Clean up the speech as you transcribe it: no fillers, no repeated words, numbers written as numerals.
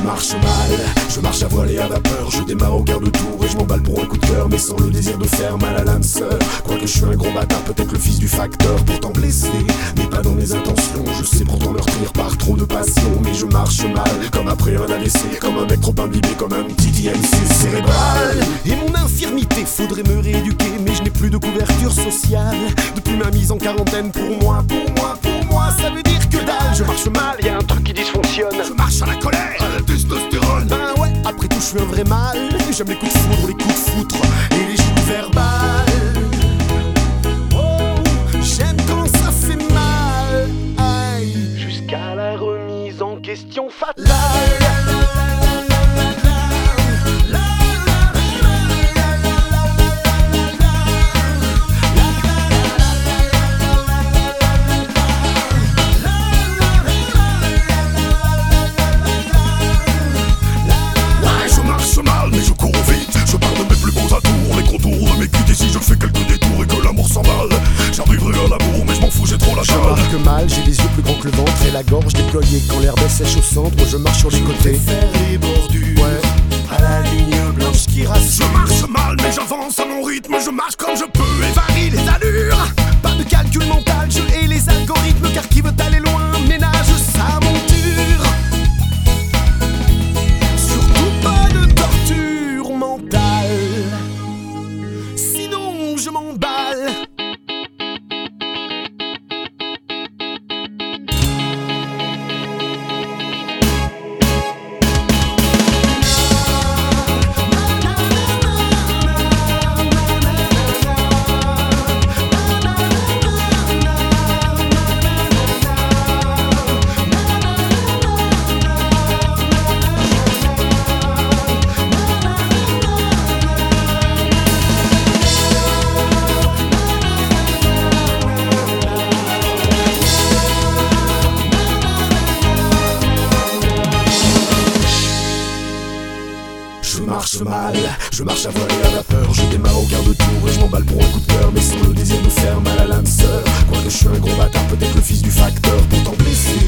marche mal, je marche à voile et à vapeur. Je démarre au quart de tour et je m'emballe pour un coup de cœur, mais sans le désir de faire mal à l'âme sœur. Quoique je suis un gros bâtard, peut-être le fils du facteur. Pourtant blessé, mais pas dans mes intentions. Je sais pourtant meurtrir par trop de passion. Mais je marche mal, comme après un AVC, comme un mec trop imbibé, comme un petit IMC cérébral. Et mon infirmité, faudrait me rééduquer, mais je n'ai plus de couverture sociale. Depuis ma mise en quarantaine, pour moi, ça veut dire que dalle. Je marche mal, y'a un truc qui dysfonctionne. Je marche à la colère, à la testostérone. Ben ouais, après tout je suis un vrai mal. J'aime les coups de foudre, les coups de foutre et les joues verbales. Oh, j'aime quand ça fait mal. Aïe. Jusqu'à la remise en question fatale. Mal, j'ai les yeux plus grands que le ventre et la gorge déployée quand l'herbe est sèche au centre. Je marche sur les côtés, faire les bordures, ouais, à la ligne blanche qui rassure. Je marche mal mais j'avance à mon rythme. Je marche comme je peux et varie les allures. Pas de calcul mental, je hais les algorithmes. Car qui veut aller loin ménage sa monture. Surtout pas de torture mentale, sinon je m'emballe. Je marche mal, je marche à voile et à vapeur. Je démarre au quart de tour et je m'emballe pour un coup de cœur, mais sans le désir de faire mal à l'âme sœur. Quoique je suis un gros bâtard, peut-être le fils du facteur. Pourtant blessé,